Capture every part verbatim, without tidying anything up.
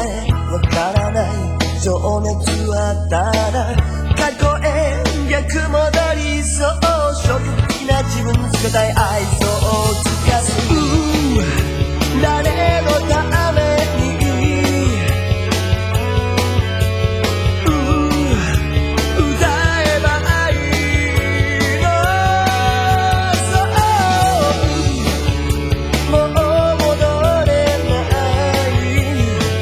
わからない情熱はただ過去へ逆戻りそう初歩的な自分につけたい愛想をつかす誰のために歌えばいいのそうもう戻れない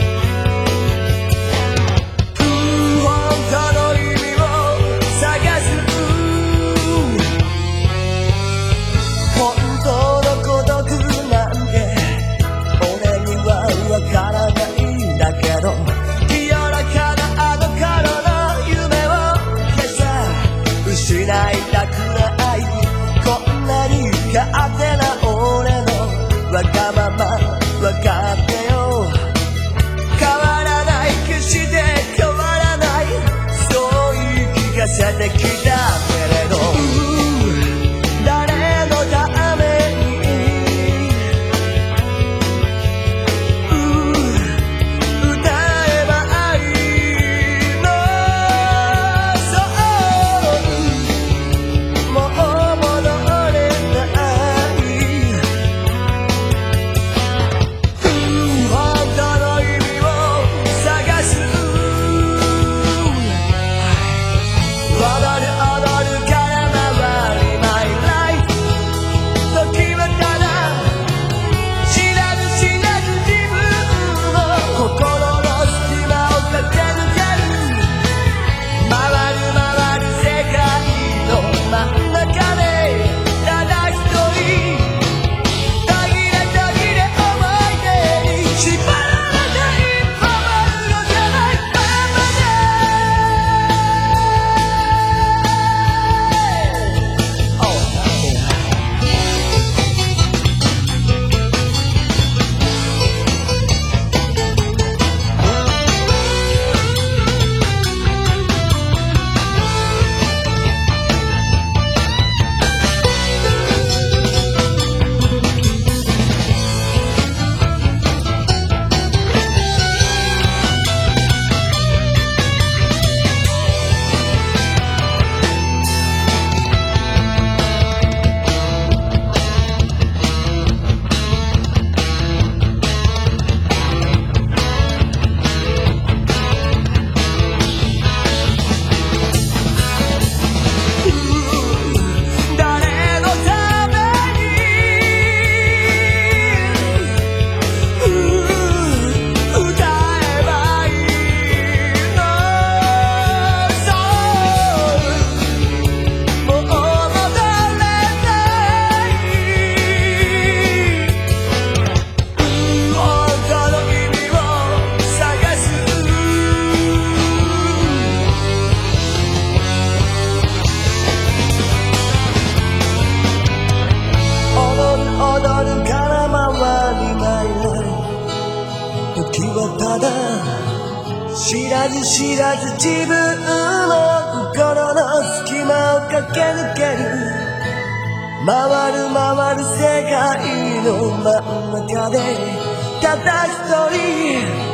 本当の意味を探す本当の孤独なんて俺にはわからないんだけど清らかなあの頃の夢を今朝失いたくないこんなに勝手な俺のわがままわかってよ変わらない決して変わらないそう言い聞かせてきたけれど誰のために歌えばいいのそうもう戻れない本当の意味を探す踊る踊るから回り My life 時はただ知らず知らず自分の心の隙間を駆け抜ける回る回る世界の真ん中でただ一人途切れ途切れ思い出に縛られて一歩も動かないままで誰のために歌えばいいのそうもう戻れない本当の意味を探す踊る踊るから回りまい時はただ知らず知らず自分の心の隙間を駆け抜ける回る回る世界の真ん中でただ一人